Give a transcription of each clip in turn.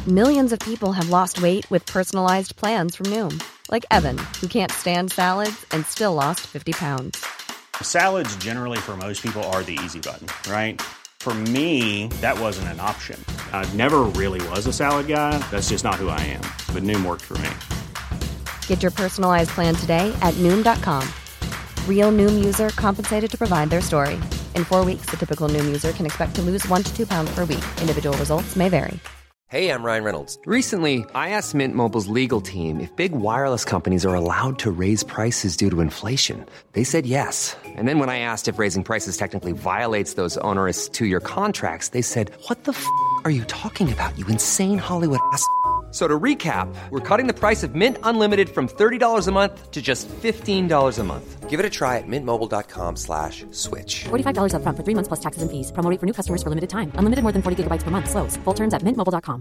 Millions of people have lost weight with personalized plans from Noom. Like Evan, who can't stand salads and still lost 50 pounds. Salads generally for most people are the easy button, right? For me, that wasn't an option. I never really was a salad guy. That's just not who I am. But Noom worked for me. Get your personalized plan today at Noom.com. Real Noom user compensated to provide their story. In 4 weeks, the typical Noom user can expect to lose 1 to 2 pounds per week. Individual results may vary. Hey, I'm Ryan Reynolds. Recently, I asked Mint Mobile's legal team if big wireless companies are allowed to raise prices due to inflation. They said yes. And then when I asked if raising prices technically violates those onerous two-year contracts, they said, "What the f*** are you talking about, you insane Hollywood ass?" So to recap, we're cutting the price of Mint Unlimited from $30 a month to just $15 a month. Give it a try at mintmobile.com/switch. $45 up front for 3 months plus taxes and fees. Promo rate for new customers for limited time. Unlimited more than 40 gigabytes per month. Slows full terms at mintmobile.com.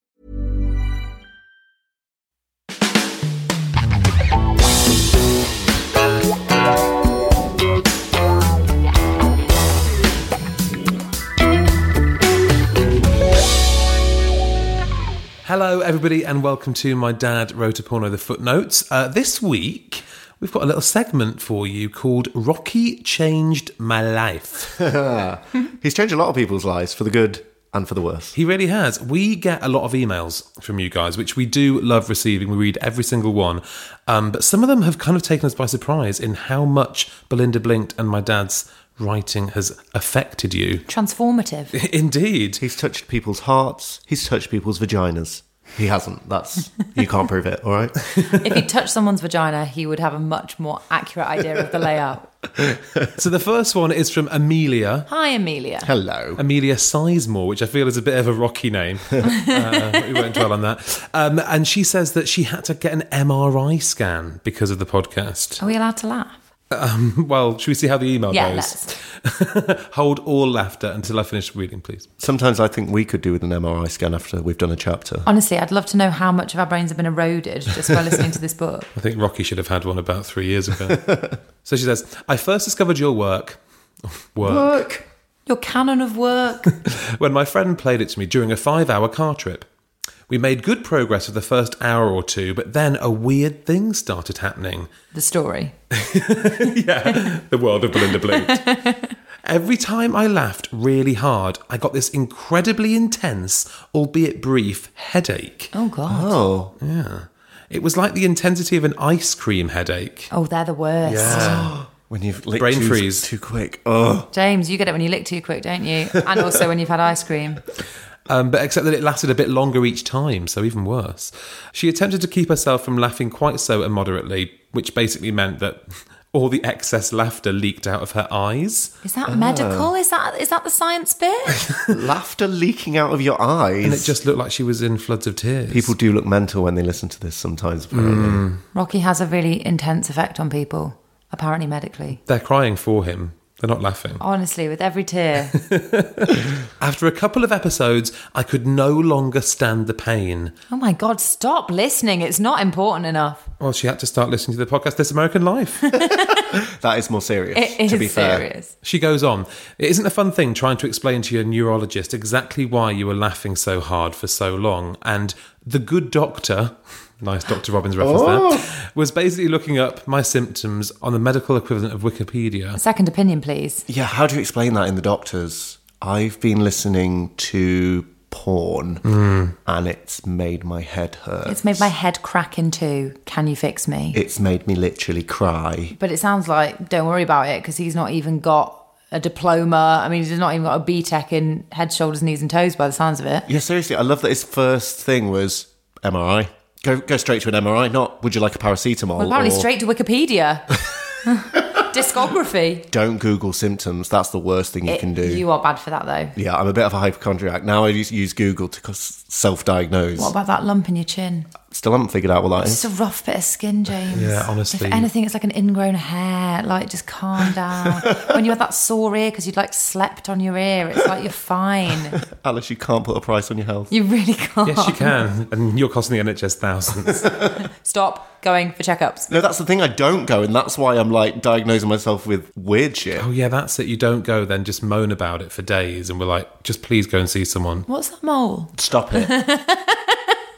Hello, everybody, and welcome to My Dad Wrote a Porno, The Footnotes. This week, we've got a little segment for you called Rocky Changed My Life. He's changed a lot of people's lives, for the good and for the worse. He really has. We get a lot of emails from you guys, which we do love receiving. We read every single one. But some of them have kind of taken us by surprise in how much Belinda Blinked and my dad's writing has affected you. Transformative. Indeed. He's touched people's hearts. He's touched people's vaginas. He hasn't. You can't prove it, all right? If he touched someone's vagina, he would have a much more accurate idea of the layout. So the first one is from Amelia. Hi, Amelia. Hello. Amelia Sizemore, which I feel is a bit of a rocky name. We won't dwell on that. And she says that she had to get an MRI scan because of the podcast. Are we allowed to laugh? Well, should we see how the email goes? Let's. Hold all laughter until I finish reading, please. Sometimes I think we could do with an MRI scan after we've done a chapter. Honestly, I'd love to know how much of our brains have been eroded just by listening to this book. I think Rocky should have had one about 3 years ago. So she says, I first discovered your work. Your canon of work. When my friend played it to me during a 5-hour car trip. We made good progress for the first hour or two, but then a weird thing started happening. The story. Yeah, the world of Belinda Blinked. Every time I laughed really hard, I got this incredibly intense, albeit brief, headache. Oh, God. Oh. Yeah. It was like the intensity of an ice cream headache. Oh, they're the worst. Yeah. When you've licked Brain freeze. too quick. Oh. James, you get it when you lick too quick, don't you? And also when you've had ice cream. But except that it lasted a bit longer each time, so even worse. She attempted to keep herself from laughing quite so immoderately, which basically meant that all the excess laughter leaked out of her eyes. Is that medical? Is that the science bit? Laughter leaking out of your eyes. And it just looked like she was in floods of tears. People do look mental when they listen to this sometimes, apparently. Rocky has a really intense effect on people, apparently medically. They're crying for him. They're not laughing. Honestly, with every tear. After a couple of episodes, I could no longer stand the pain. Oh my God, stop listening. It's not important enough. Well, she had to start listening to the podcast This American Life. That is more serious, It to be is fair. serious. She goes on, it isn't a fun thing trying to explain to your neurologist exactly why you were laughing so hard for so long. And the good doctor, nice Dr. Robbins reference there, was basically looking up my symptoms on the medical equivalent of Wikipedia. A second opinion, please. Yeah, how do you explain that in the doctors? I've been listening to porn and it's made my head hurt. It's made my head crack in two. Can you fix me? It's made me literally cry. But it sounds like, don't worry about it, because he's not even got a diploma. I mean, he's not even got a BTEC in head, shoulders, knees and toes by the sounds of it. Yeah, seriously, I love that his first thing was MRI. Go straight to an MRI, not would you like a paracetamol? Well, apparently or straight to Wikipedia. Discography. Don't Google symptoms. That's the worst thing you can do. You are bad for that, though. Yeah, I'm a bit of a hypochondriac. Now I use Google to self-diagnose. What about that lump in your chin? Still haven't figured out what that It's is. just a rough bit of skin, James. Yeah, honestly. If anything, it's like an ingrown hair. Like, just calm down. When you had that sore ear because you'd like slept on your ear, it's like you're fine. Alice, you can't put a price on your health. You really can't. Yes, you can. And you're costing the NHS thousands. Stop going for checkups. No, that's the thing. I don't go, and that's why I'm like diagnosing myself with weird shit. Oh, yeah, that's it. You don't go, then just moan about it for days. And we're like, just please go and see someone. What's that mole? Stop it.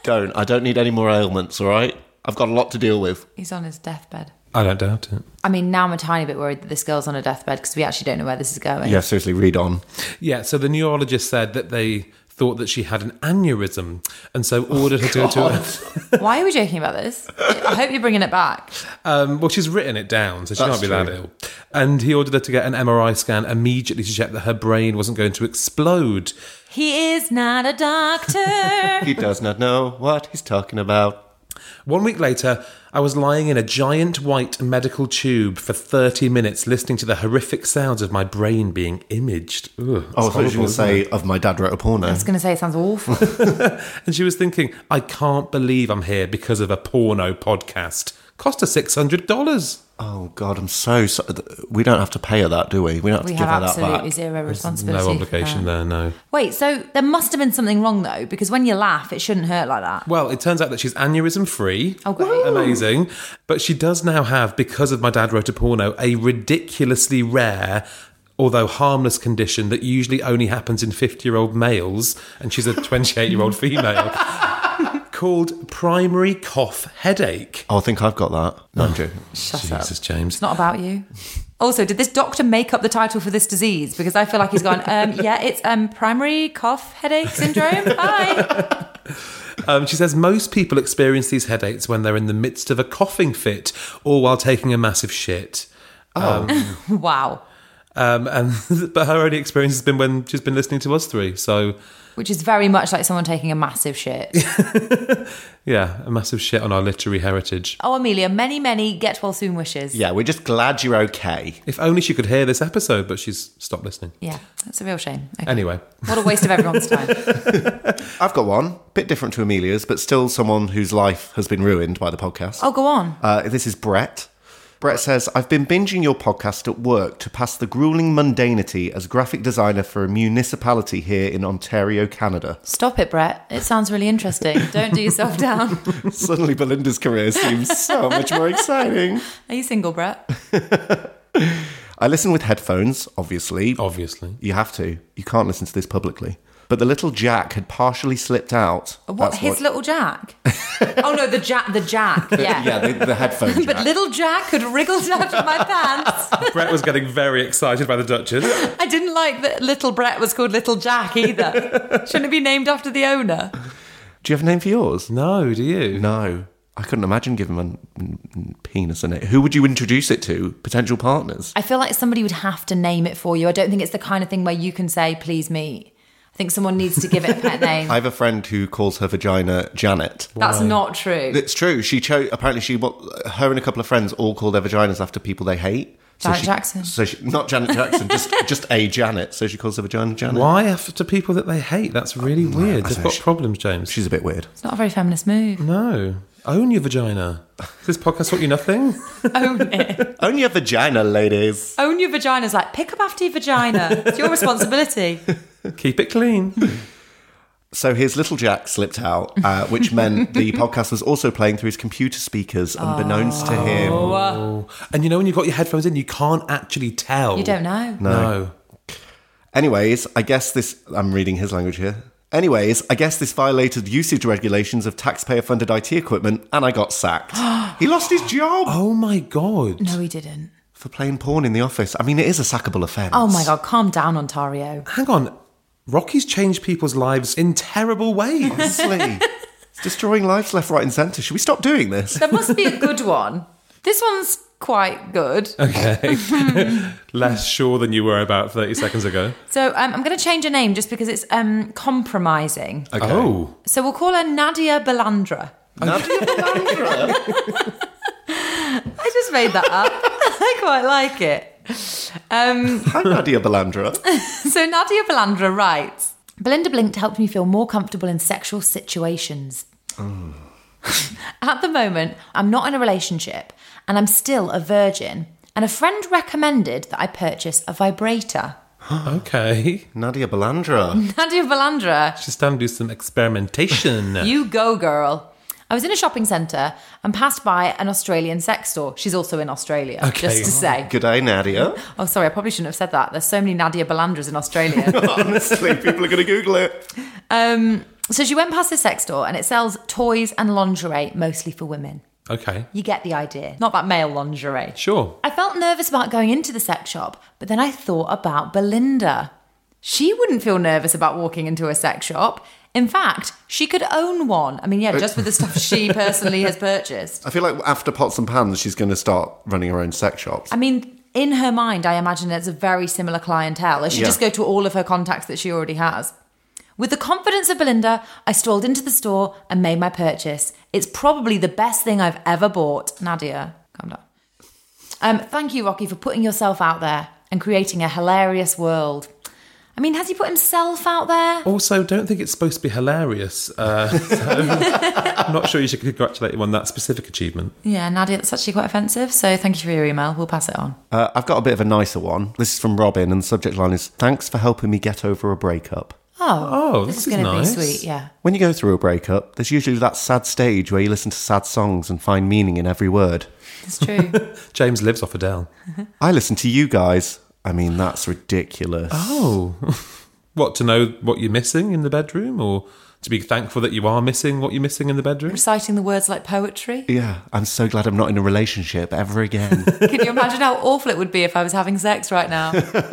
Don't. I don't need any more ailments, all right? I've got a lot to deal with. He's on his deathbed. I don't doubt it. I mean, now I'm a tiny bit worried that this girl's on a deathbed because we actually don't know where this is going. Yeah, seriously, read on. Yeah, so the neurologist said that they thought that she had an aneurysm and so ordered her to go to... Why are we joking about this? I hope you're bringing it back. Well, she's written it down, so she That's can't be that true. ill. And he ordered her to get an MRI scan immediately to check that her brain wasn't going to explode. He is not a doctor. He does not know what he's talking about. 1 week later, I was lying in a giant white medical tube for 30 minutes listening to the horrific sounds of my brain being imaged. Ugh, Oh, I thought you were going to say, of my dad wrote a porno. I was going to say it sounds awful. And she was thinking, I can't believe I'm here because of a porno podcast. Cost her $600. Oh, God, I'm so sorry. We don't have to pay her that, do we? We don't have We to give have her that absolutely back. zero responsibility. No for obligation that. there, no. Wait, so there must have been something wrong though, because when you laugh, it shouldn't hurt like that. Well, it turns out that she's aneurysm free. Oh, great. Amazing. But she does now have, because of my dad wrote a porno, a ridiculously rare, although harmless condition that usually only happens in 50-year-old males, and she's a 28-year-old female, called primary cough headache. Oh, I think I've got that. No, I'm joking. Shut up. Jesus, James. It's not about you. Also, did this doctor make up the title for this disease? Because I feel like he's gone, yeah, it's primary cough headache syndrome. Hi. She says most people experience these headaches when they're in the midst of a coughing fit or while taking a massive shit. Wow. But her only experience has been when she's been listening to us three. So, Which is very much like someone taking a massive shit. yeah, a massive shit on our literary heritage. Oh, Amelia, many, many get well soon wishes. Yeah, we're just glad you're okay. If only she could hear this episode, but she's stopped listening. Yeah, that's a real shame. Okay. Anyway. What a waste of everyone's time. I've got one, bit different to Amelia's, but still someone whose life has been ruined by the podcast. Oh, go on. This is Brett. Brett says, I've been binging your podcast at work to pass the grueling mundanity as graphic designer for a municipality here in Ontario, Canada. Stop it, Brett. It sounds really interesting. Don't do yourself down. Suddenly Belinda's career seems so much more exciting. Are you single, Brett? I listen with headphones, obviously. Obviously. You have to. You can't listen to this publicly. But the little jack had partially slipped out. What? That's Little Jack? Oh, no, the jack. Yeah. Yeah, the headphone jack. But little Jack had wriggled out of my pants. Brett was getting very excited by the Duchess. I didn't like that little Brett was called Little Jack either. Shouldn't it be named after the owner? Do you have a name for yours? No, do you? No. I couldn't imagine giving him a penis in it. Who would you introduce it to? Potential partners? I feel like somebody would have to name it for you. I don't think it's the kind of thing where you can say, please meet. I think someone needs to give it a pet name. I have a friend who calls her vagina Janet. That's not true. It's true. She chose. Apparently, her and a couple of friends all call their vaginas after people they hate. Janet Jackson. Not Janet Jackson, just a Janet. So she calls her vagina Janet. Why after people that they hate? That's really weird. They've got problems, James. She's a bit weird. It's not a very feminist move. No. Own your vagina. Does this podcast taught you nothing? Own it. Own your vagina, ladies. Own your vagina's like, pick up after your vagina. It's your responsibility. Keep it clean. So his little jack slipped out, which meant the podcast was also playing through his computer speakers, unbeknownst to him. Oh. And you know when you've got your headphones in, you can't actually tell. You don't know. No. Anyways, I guess this... I'm reading his language here. Anyways, I guess this violated usage regulations of taxpayer-funded IT equipment, and I got sacked. He lost his job Oh my God. No, he didn't. for playing porn in the office. I mean, it is a sackable offence. Oh my God, calm down, Ontario. Hang on. Rocky's changed people's lives in terrible ways. Honestly. It's destroying lives left, right and centre. Should we stop doing this? There must be a good one. This one's quite good. Okay. Less sure than you were about 30 seconds ago. So I'm going to change her name just because it's compromising. Okay. Oh. So we'll call her Nadia Balandra. Nadia Balandra. I just made that up. I quite like it. Hi, Nadia Balandra. So Nadia Balandra writes, Belinda blinked helped me feel more comfortable in sexual situations. At the moment, I'm not in a relationship and I'm still a virgin. And a friend recommended that I purchase a vibrator. Okay. Nadia Balandra. Nadia Balandra, She's time to do some experimentation. you go, girl. I was in a shopping centre and passed by an Australian sex store. She's also in Australia, just to say. Good day, Nadia. Oh, sorry, I probably shouldn't have said that. There's so many Nadia Balandras in Australia. Honestly, people are going to Google it. So she went past the sex store and it sells toys and lingerie, mostly for women. Okay. You get the idea. Not that male lingerie. Sure. I felt nervous about going into the sex shop, but then I thought about Belinda. She wouldn't feel nervous about walking into a sex shop. In fact, she could own one. I mean, yeah, just with the stuff she personally has purchased. I feel like after Pots and Pans, she's going to start running her own sex shops. I mean, in her mind, I imagine it's a very similar clientele. As she just go to all of her contacts that she already has. With the confidence of Belinda, I strolled into the store and made my purchase. It's probably the best thing I've ever bought. Nadia, calm down. Thank you, Rocky, for putting yourself out there and creating a hilarious world. I mean, has he put himself out there? Also, don't think it's supposed to be hilarious. So I'm not sure you should congratulate him on that specific achievement. Yeah, Nadia, that's actually quite offensive. So thank you for your email. We'll pass it on. I've got a bit of a nicer one. This is from Robin, and the subject line is, thanks for helping me get over a breakup. Oh, this this is going to be nice. sweet, yeah. When you go through a breakup, there's usually that sad stage where you listen to sad songs and find meaning in every word. It's true. James lives off Adele. I listen to you guys. I mean, that's ridiculous. Oh. What, to know what you're missing in the bedroom, or to be thankful that you are missing what you're missing in the bedroom? Reciting the words like poetry. Yeah, I'm so glad I'm not in a relationship ever again. Can you imagine how awful it would be if I was having sex right now?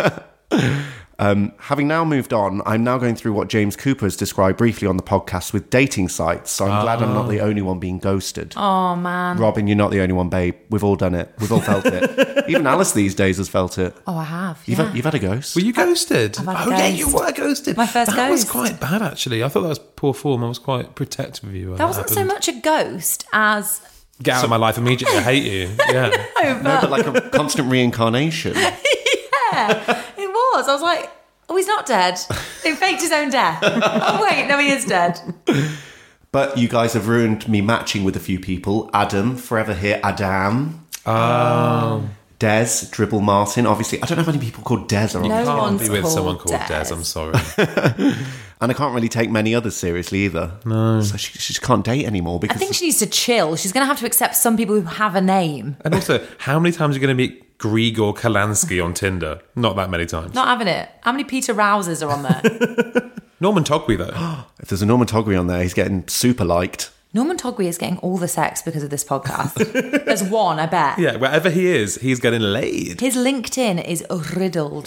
Having now moved on, I'm now going through what James Cooper has described briefly on the podcast with dating sites, so I'm glad I'm not the only one being ghosted. Oh, man. Robin, you're not the only one, babe. We've all done it. We've all felt it. Even Alice these days has felt it. Oh, I have. You've had a ghost? Were you ghosted? I've had a Oh, yeah, ghost. you were ghosted. My first That was ghost. quite bad, actually. I thought that was poor form. I was quite protective of you. when That wasn't so happened. much a ghost as... Get out of my life immediately. I hate you. Yeah. No, but like a constant reincarnation. Yeah, it was. I was like, oh, he's not dead. He faked his own death. Oh, wait, no, he is dead. But you guys have ruined me matching with a few people. Adam, forever here. Adam. Oh. Des, Dribble Martin. Obviously, I don't know how many people called Des around. No Can't one's be with called someone called Des. Des. I'm sorry. And I can't really take many others seriously either. No. So she just can't date anymore I because... think she needs to chill. She's going to have to accept some people who have a name. And also, how many times are you going to meet Grigor Kalansky on Tinder? Not that many times. Not having it. How many Peter Rouses are on there? Norman Togby, though. If there's a Norman Togby on there, he's getting super liked. Norman Togby is getting all the sex because of this podcast. There's one, I bet. Yeah, wherever he is, he's getting laid. His LinkedIn is riddled.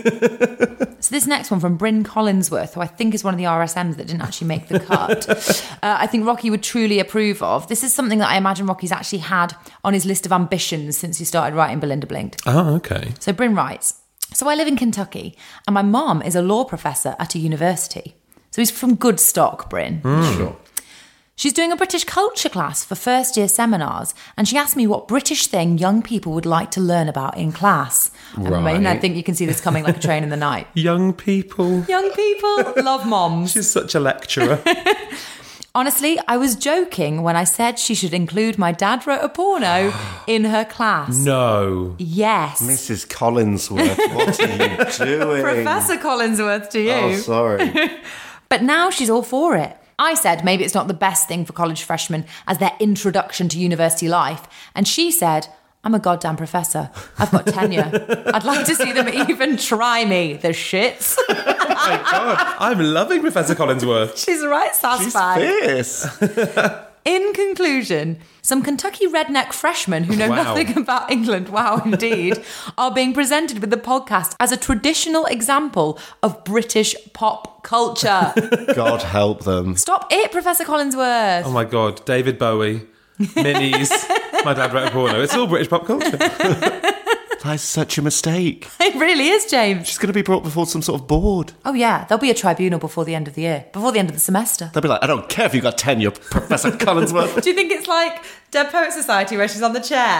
So this next one from Bryn Collinsworth, who I think is one of the RSMs that didn't actually make the cut. I think Rocky would truly approve of. This is something that I imagine Rocky's actually had on his list of ambitions since he started writing Belinda Blinked. Oh, okay. So Bryn writes, so I live in Kentucky and my mom is a law professor at a university. So he's from good stock, Bryn. Sure. She's doing a British culture class for first year seminars and she asked me what British thing young people would like to learn about in class. Right. And I think you can see this coming like a train in the night. Young people. Young people love moms. She's such a lecturer. Honestly, I was joking when I said she should include my dad wrote a porno in her class. No. Yes. Mrs. Collinsworth, what are you doing? Professor Collinsworth to you. Oh, sorry. But now she's all for it. I said maybe it's not the best thing for college freshmen as their introduction to university life. And she said, I'm a goddamn professor. I've got tenure. I'd like to see them even try me, the shits. Oh my God. I'm loving Professor Collinsworth. She's right, She's sassbag. fierce. In conclusion, some Kentucky redneck freshmen who know Wow. nothing about England, wow indeed, are being presented with the podcast as a traditional example of British pop culture. God help them. Stop it, Professor Collinsworth. Oh my God. David Bowie. Minis. My dad wrote a porno. It's all British pop culture. That is such a mistake. It really is, James. She's going to be brought before some sort of board. Oh yeah, there'll be a tribunal before the end of the year, before the end of the semester. They'll be like, I don't care if you got tenure, Professor Collinsworth. Do you think it's like Dead Poet Society where she's on the chair?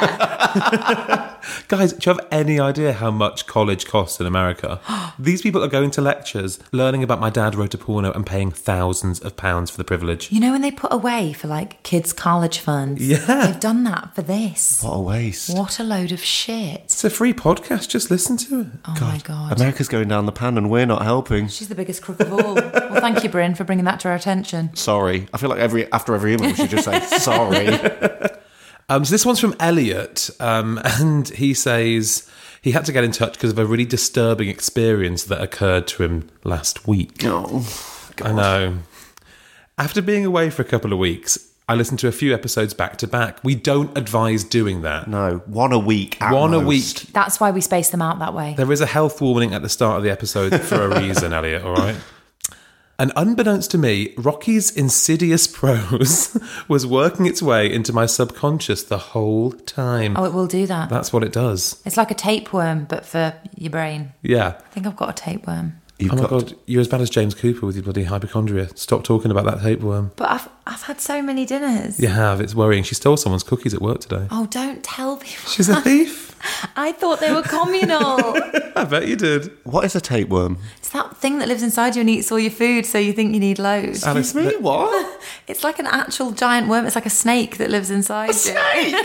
Guys, do you have any idea how much college costs in America? These people are going to lectures, learning about my dad wrote a porno and paying thousands of pounds for the privilege. You know when they put away for like kids' college funds? Yeah. They've done that for this. What a waste. What a load of shit. It's a free podcast, just listen to it. Oh my God. America's going down the pan and we're not helping. She's the biggest crook of all. Well, thank you, Bryn, for bringing that to our attention. Sorry. I feel like after every email we should just say, sorry. So this one's from Elliot, and he says he had to get in touch because of a really disturbing experience that occurred to him last week. Oh, I know. After being away for a couple of weeks, I listened to a few episodes back to back. We don't advise doing that. No, one a week at One a most. week. That's why we space them out that way. There is a health warning at the start of the episode for a reason, Elliot, all right? And unbeknownst to me, Rocky's insidious prose was working its way into my subconscious the whole time. Oh, it will do that. That's what it does. It's like a tapeworm, but for your brain. Yeah. I think I've got a tapeworm. You've Oh my got God, you're as bad as James Cooper with your bloody hypochondria. Stop talking about that tapeworm. But I've had so many dinners. You have, it's worrying. She stole someone's cookies at work today. Oh, don't tell people. She's a thief. I thought they were communal. I bet you did. What is a tapeworm? It's that thing that lives inside you and eats all your food, so you think you need loads. Alice, Me? What? It's like an actual giant worm. It's like a snake that lives inside you.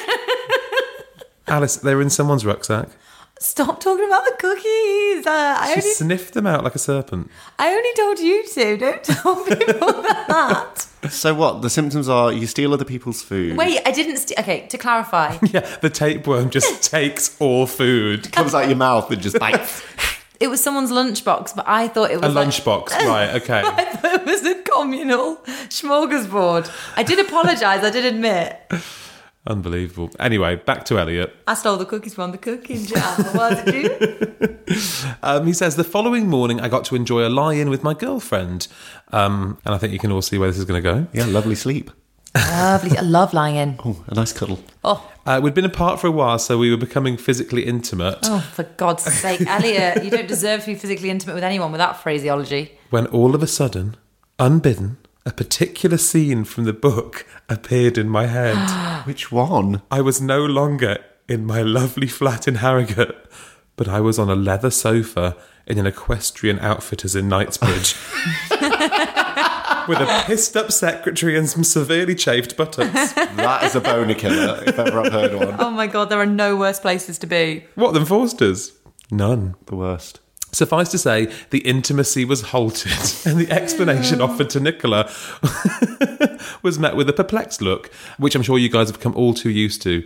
Alice, they were in someone's rucksack. Stop talking about the cookies. She sniffed them out like a serpent. I only told you to. Don't tell people that. So what? The symptoms are you steal other people's food. Wait, I didn't. Okay, to clarify. Yeah, the tapeworm just takes all food. Comes out your mouth and just bites. It was someone's lunchbox, but I thought it was A lunchbox, right, okay. I thought it was a communal smorgasbord. I did apologise, I did admit. Unbelievable. Anyway, back to Elliot. I stole the cookies from the cooking jam. What did you? He says, the following morning I got to enjoy a lie-in with my girlfriend. And I think you can all see where this is going to go. Yeah, lovely sleep. Lovely. I love lying in. Oh, a nice cuddle. Oh, We'd been apart for a while, so we were becoming physically intimate. oh, for God's sake. Elliot, you don't deserve to be physically intimate with anyone with that phraseology. When all of a sudden, unbidden, a particular scene from the book appeared in my head. Which one? I was no longer in my lovely flat in Harrogate, but I was on a leather sofa in an equestrian outfitters in Knightsbridge. With a pissed up secretary and some severely chafed buttocks. That is a boner killer, if ever I've heard one. Oh my God, there are no worse places to be. What than Forster's? None. The worst. Suffice to say, the intimacy was halted, and the explanation offered to Nicola was met with a perplexed look, which I'm sure you guys have come all too used to.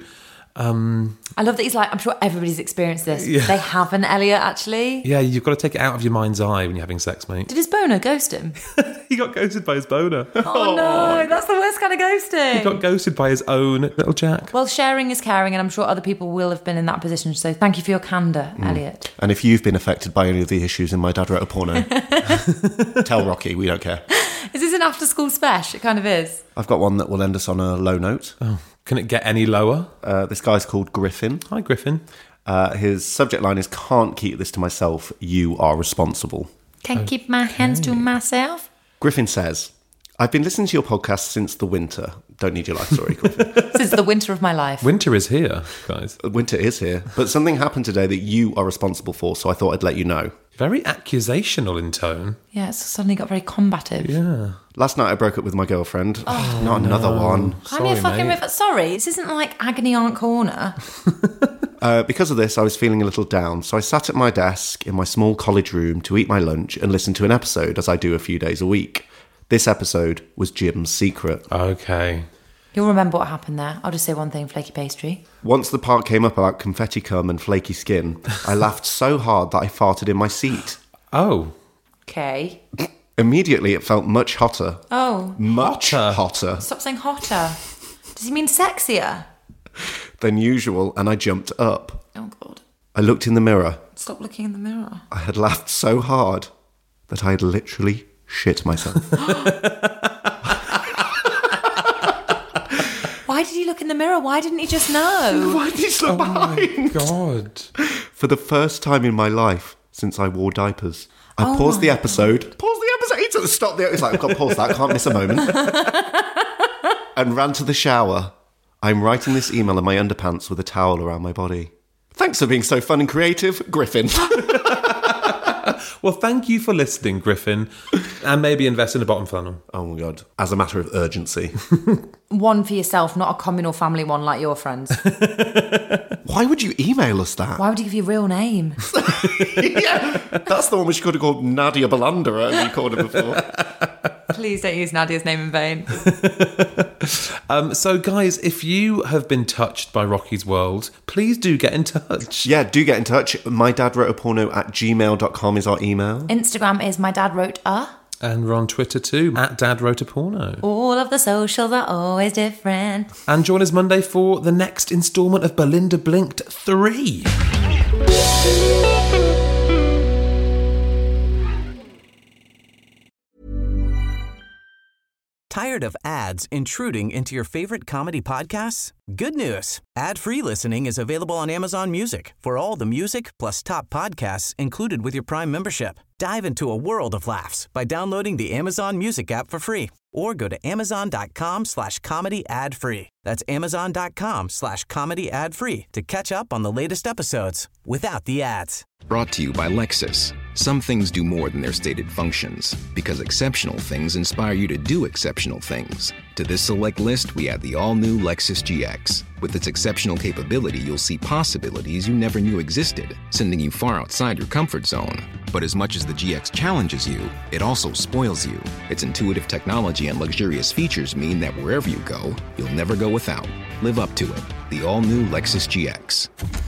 I love that he's like, I'm sure everybody's experienced this. Yeah. They haven't, Elliot, actually. Yeah, you've got to take it out of your mind's eye when you're having sex, mate. Did his boner ghost him? He got ghosted by his boner. Oh no, that's the worst kind of ghosting. He got ghosted by his own little Jack. Well, sharing is caring, and I'm sure other people will have been in that position. So thank you for your candour, Elliot. And if you've been affected by any of the issues in My Dad Wrote a Porno, tell Rocky, we don't care. Is this an after-school special? It kind of is. I've got one that will end us on a low note. Can it get any lower? This guy's called Griffin. Hi, Griffin. His subject line is, can't keep this to myself, you are responsible. Can't keep my hands to myself. Griffin says, I've been listening to your podcast since the winter. Don't need your life story, Griffin. Since the winter of my life. Winter is here, guys. Winter is here, but something happened today that you are responsible for, so I thought I'd let you know. Very accusational in tone. Yeah, it's suddenly got very combative. Yeah. Last night I broke up with my girlfriend. Not another one. I'm your fucking mate. Sorry, this isn't like Agony Aunt Corner. Because of this, I was feeling a little down, so I sat at my desk in my small college room to eat my lunch and listen to an episode, as I do a few days a week. This episode was Jim's Secret. Okay. You'll remember what happened there. I'll just say one thing, flaky pastry. Once the part came up about confetti cum and flaky skin, I laughed so hard that I farted in my seat. Oh. Okay. Immediately, it felt much hotter. Oh. Much Hotter? hotter Stop saying hotter. Does he mean sexier? than usual, and I jumped up. Oh, God. I looked in the mirror. Stop looking in the mirror. I had laughed so hard that I had literally shit myself. Why did he look in the mirror? Why didn't he just know? Why did he look behind? God. For the first time in my life since I wore diapers, I paused the episode. Pause the episode. He took stop the. It's like, I've got to pause that. I can't miss a moment. And ran to the shower. I'm writing this email in my underpants with a towel around my body. Thanks for being so fun and creative, Griffin. Well, thank you for listening, Griffin. And maybe invest in a bottom flannel. Oh my God. As a matter of urgency. One for yourself, not a communal family one like your friends. Why would you email us that? Why would you give your real name? Yeah, that's the one which could have called Nadia Balandera and you called her before. Please don't use Nadia's name in vain. So, guys, if you have been touched by Rocky's world, please do get in touch. Yeah, do get in touch. MyDadWroteAPorno@gmail.com is our email. Instagram is my dad wrote a. And we're on Twitter too, at Dad Wrote a Porno. All of the socials are always different. And join us Monday for the next instalment of Belinda Blinked 3. Tired of ads intruding into your favorite comedy podcasts? Good news. Ad-free listening is available on Amazon Music for all the music plus top podcasts included with your Prime membership. Dive into a world of laughs by downloading the Amazon Music app for free or go to amazon.com/comedy ad-free. That's amazon.com/comedy ad-free to catch up on the latest episodes without the ads. Brought to you by Lexus. Some things do more than their stated functions, because exceptional things inspire you to do exceptional things. To this select list, we add the all-new Lexus GX. With its exceptional capability, you'll see possibilities you never knew existed, sending you far outside your comfort zone. But as much as the GX challenges you, it also spoils you. Its intuitive technology and luxurious features mean that wherever you go, you'll never go without. Live up to it. The all-new Lexus GX.